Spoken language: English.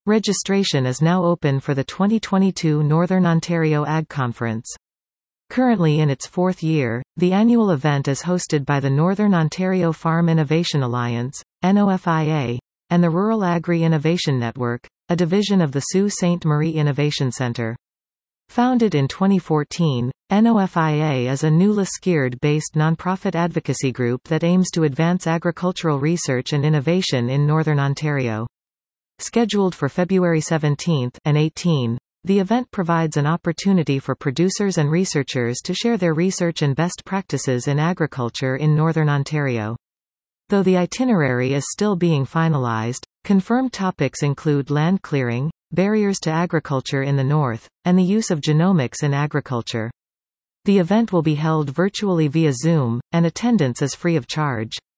Registration is now open for the 2022 Northern Ontario Ag Conference. Currently in its fourth year, the annual event is hosted by the Northern Ontario Farm Innovation Alliance, NOFIA, and the Rural Agri-Innovation Network, a division of the Sault Ste. Marie Innovation Centre. Founded in 2014, NOFIA is a new Liskeard-based nonprofit advocacy group that aims to advance agricultural research and innovation in Northern Ontario. Scheduled for February 17 and 18, the event provides an opportunity for producers and researchers to share their research and best practices in agriculture in Northern Ontario. Though the itinerary is still being finalized, confirmed topics include land clearing, barriers to agriculture in the north, and the use of genomics in agriculture. The event will be held virtually via Zoom, and attendance is free of charge.